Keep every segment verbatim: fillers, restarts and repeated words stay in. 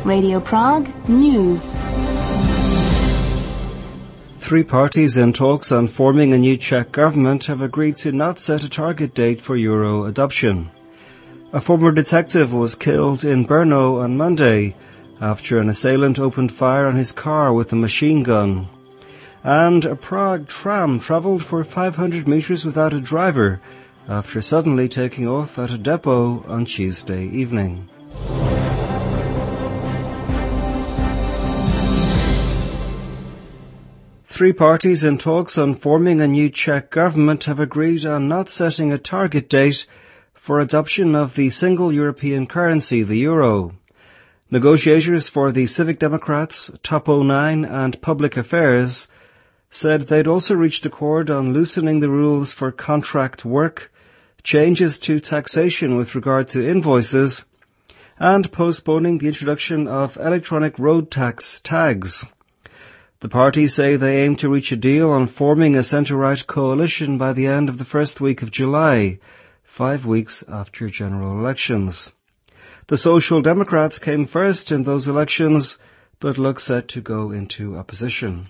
Radio Prague News. Three parties in talks on forming a new Czech government have agreed to not set a target date for Euro adoption. A former detective was killed in Brno on Monday after an assailant opened fire on his car with a machine gun. And a Prague tram travelled for five hundred metres without a driver after suddenly taking off at a depot on Tuesday evening. Three parties in talks on forming a new Czech government have agreed on not setting a target date for adoption of the single European currency, the euro. Negotiators for the Civic Democrats, Top O nine and Public Affairs said they'd also reached accord on loosening the rules for contract work, changes to taxation with regard to invoices, and postponing the introduction of electronic road tax tags. The parties say they aim to reach a deal on forming a centre-right coalition by the end of the first week of July, five weeks after general elections. The Social Democrats came first in those elections, but look set to go into opposition.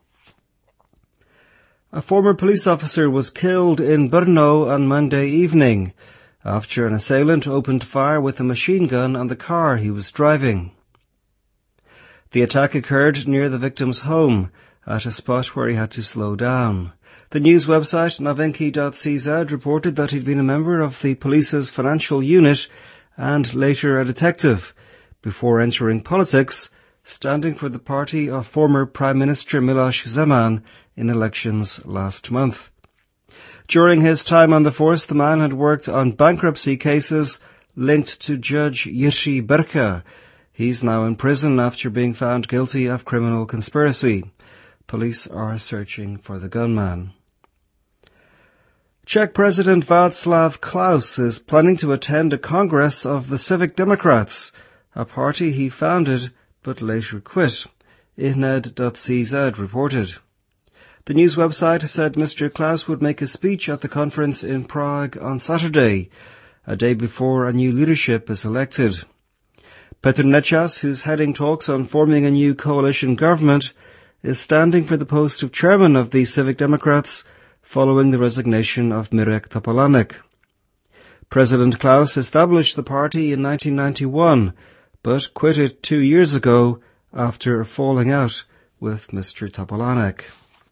A former police officer was killed in Brno on Monday evening after an assailant opened fire with a machine gun on the car he was driving. The attack occurred near the victim's home, at a spot where he had to slow down. The news website novinky dot c z reported that he'd been a member of the police's financial unit and later a detective, before entering politics, standing for the party of former Prime Minister Miloš Zeman in elections last month. During his time on the force, the man had worked on bankruptcy cases linked to Judge Jiří Berka. He's now in prison after being found guilty of criminal conspiracy. Police are searching for the gunman. Czech President Václav Klaus is planning to attend a congress of the Civic Democrats, a party he founded but later quit, I H N E D dot c z reported. The news website said Mister Klaus would make a speech at the conference in Prague on Saturday, a day before a new leadership is elected. Petr Nečas, who's heading talks on forming a new coalition government, is standing for the post of chairman of the Civic Democrats following the resignation of Mirek Topolánek. President Klaus established the party in nineteen ninety-one, but quit it two years ago after a falling out with Mister Topolánek.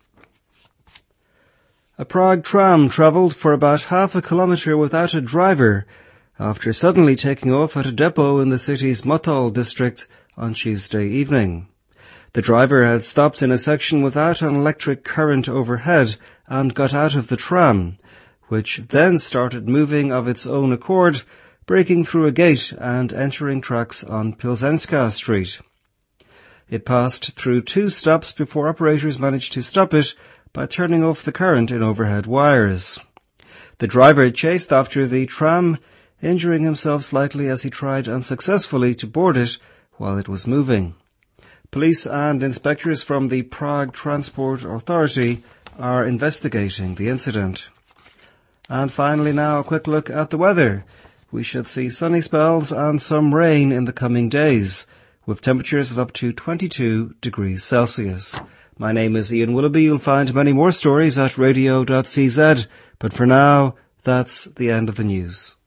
A Prague tram travelled for about half a kilometre without a driver after suddenly taking off at a depot in the city's Motol district on Tuesday evening. The driver had stopped in a section without an electric current overhead and got out of the tram, which then started moving of its own accord, breaking through a gate and entering tracks on Pilzenská Street. It passed through two stops before operators managed to stop it by turning off the current in overhead wires. The driver chased after the tram, injuring himself slightly as he tried unsuccessfully to board it while it was moving. Police and inspectors from the Prague Transport Authority are investigating the incident. And finally now a quick look at the weather. We should see sunny spells and some rain in the coming days, with temperatures of up to twenty-two degrees Celsius. My name is Ian Willoughby. You'll find many more stories at radio dot c z, but for now, that's the end of the news.